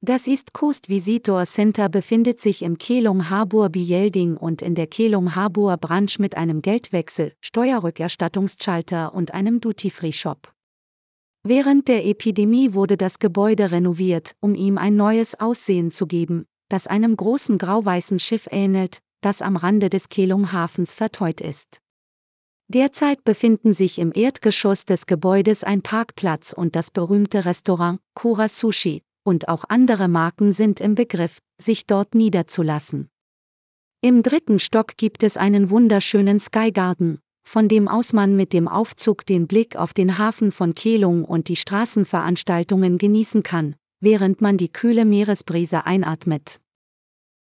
Das East Coast Visitor Center befindet sich im Keelung Harbour Building und in der Keelung Harbour Branch mit einem Geldwechsel, Steuerrückerstattungsschalter und einem Duty-Free-Shop. Während der Epidemie wurde das Gebäude renoviert, um ihm ein neues Aussehen zu geben, das einem großen grau-weißen Schiff ähnelt, das am Rande des Keelung Hafens verteut ist. Derzeit befinden sich im Erdgeschoss des Gebäudes ein Parkplatz und das berühmte Restaurant Kura Sushi, und auch andere Marken sind im Begriff, sich dort niederzulassen. Im 3. Stock gibt es einen wunderschönen Sky Garden, von dem aus man mit dem Aufzug den Blick auf den Hafen von Keelung und die Straßenveranstaltungen genießen kann, während man die kühle Meeresbrise einatmet.